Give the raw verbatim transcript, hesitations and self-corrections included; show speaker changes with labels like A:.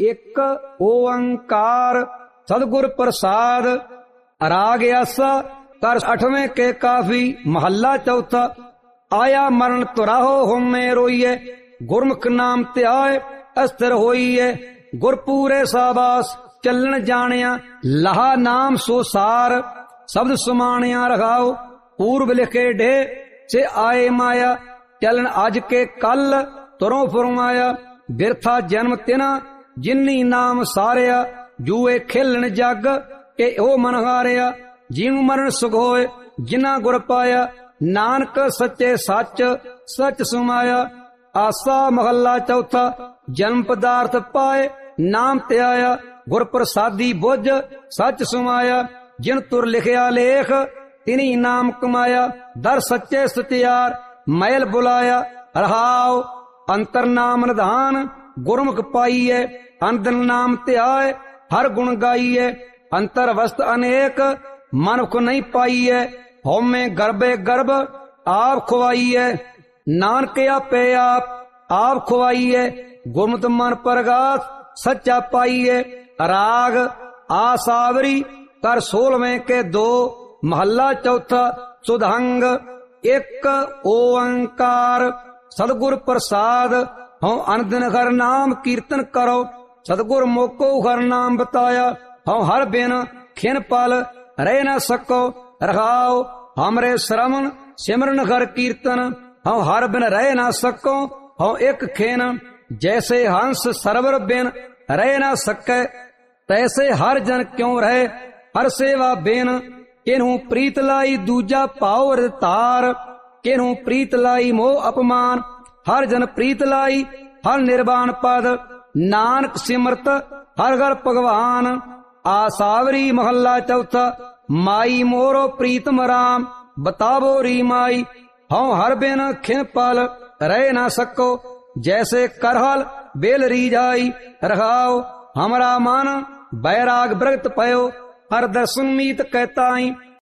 A: एक ओंकार सतगुर प्रसाद। राग आसा कर अठवें के काफी महला चौथा। आया मरण तुराहो होमे रोइए, गुरमुख नाम त्याय अस्थिर होइए। गुरपूरे साबास चलन जानिया, लहा नाम सो सार। शब्द सुमानिया रखाओ, पूर्व लिखे ढे से आए माया। चलन आज के कल तुरों फरमाया, बिरथा जन्म तिना जिन्नी नाम सारिया। जूए खेलन जग के ओ मन हारिया, जीव मरण सुख होए जिना गुर पाया। नानक सच्चे सच सच सुमाया। आसा महला चौथा। जन्म पदार्थ पाए नाम त्याया, गुर प्रसादी बुझ सच सुमाया। जिन तुर लिखया लेख तिनी नाम कमाया। दर सच्चे सत्यार मैल बुलाया। रहाओ अंतर नाम निधान गुरमुख पाइए। अंदर नाम त्याय हर गुण गाइए। अंतर वस्त अनेक मनुख नहीं पाइए। होमे गर्भे गर्भ आप खुआइए। नानक आपे आप आप खुआइए। गुरमुत मन प्रगात सच्चा पाइए। राग आसावरी कर सोलवें के दो महला चौथा। सुधंग एक ओंकार सतगुर प्रसाद। हूँ अनदिन हर नाम कीर्तन करो, सतगुर मोको हर नाम बताया। हूँ हर बिन खिन पल रह न सको, रखाओ हमरे श्रवण सिमरन हर कीर्तन। हूँ हर बिन रह न सको, हूँ एक खिन। जैसे हंस सरवर बिन रह न सके, तैसे हर जन क्यों रहे हर सेवा बिन। किन्हू प्रीत लाई दूजा पावर तार, किन्हू प्रीत लाई मोह अपमान। हर जन प्रीत लाई हर निर्वाण पद, नानक सिमरत हर घर भगवान। आसावरी महला चौथा। माई मोरो प्रीतम राम बतावो री माई। हूँ हर बिन खिन पल रह न सको, जैसे करहल बेल री जाई। रखाओ हमरा मन बैराग ब्रत पयो, हर दर्शन मीत कहताई।